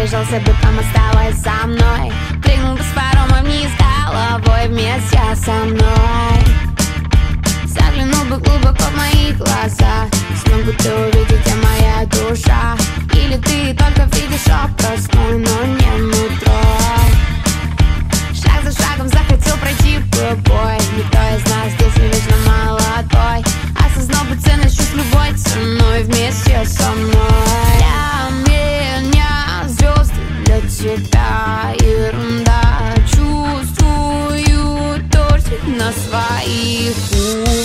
Прижался бы там, оставаясь со мной. Прыгнул бы с парома вниз головой вместе со мной. Заглянул бы глубоко в мои глаза. Смог бы ты увидеть, где моя душа. Или ты только видишь образ мой, но не нутро. Шаг за шагом захотел пройти в бой. Никто из нас здесь не вечно молодой. Осознал бы ценность чувств любой ценой вместе со мной. Для меня звезды, для тебя ерунда. Чувствую дождь на своих губах.